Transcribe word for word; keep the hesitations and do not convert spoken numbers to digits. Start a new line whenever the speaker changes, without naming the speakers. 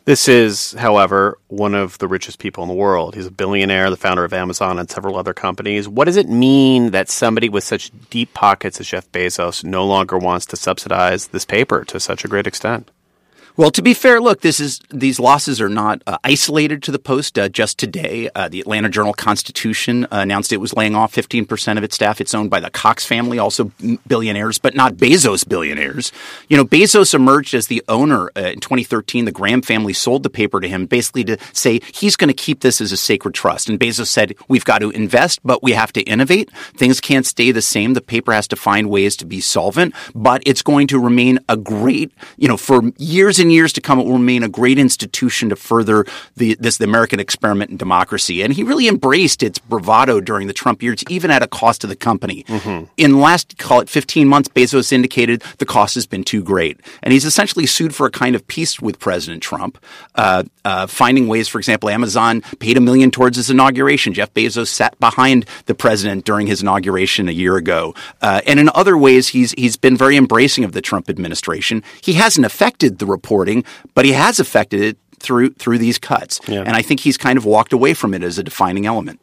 This is, however, one of the richest people in the world. He's a billionaire, the founder of Amazon and several other companies. What does it mean that somebody with such deep pockets as Jeff Bezos no longer wants to subsidize this paper to such a great extent?
Well, to be fair, look, this is these losses are not uh, isolated to the Post. Uh, just today, uh, the Atlanta Journal-Constitution uh, announced it was laying off fifteen percent of its staff. It's owned by the Cox family, also billionaires, but not Bezos billionaires. You know, Bezos emerged as the owner uh, in twenty thirteen. The Graham family sold the paper to him basically to say he's going to keep this as a sacred trust. And Bezos said, we've got to invest, but we have to innovate. Things can't stay the same. The paper has to find ways to be solvent, but it's going to remain a great, you know, for years and years to come, it will remain a great institution to further the this the American experiment in democracy. And he really embraced its bravado during the Trump years, even at a cost to the company. Mm-hmm. In the last, call it fifteen months, Bezos indicated the cost has been too great. And he's essentially sued for a kind of peace with President Trump, uh, uh, finding ways, for example, Amazon paid a million towards his inauguration. Jeff Bezos sat behind the president during his inauguration a year ago. Uh, and in other ways, he's he's been very embracing of the Trump administration. He hasn't affected the reporting, but he has affected it through through these cuts. Yeah. And I think he's kind of walked away from it as a defining element.